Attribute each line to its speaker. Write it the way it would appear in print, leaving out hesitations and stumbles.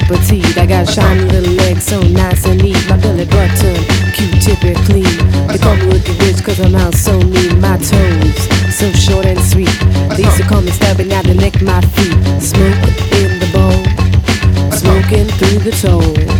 Speaker 1: petite. I got shiny little legs, so nice and neat. My belly button, Q-tip and clean. They call me Wicked Rich cause I'm out so mean. My toes, so short and sweet. They used to call me Stubborn, now they lick my feet. Smoke in the bowl, smoking through the toe.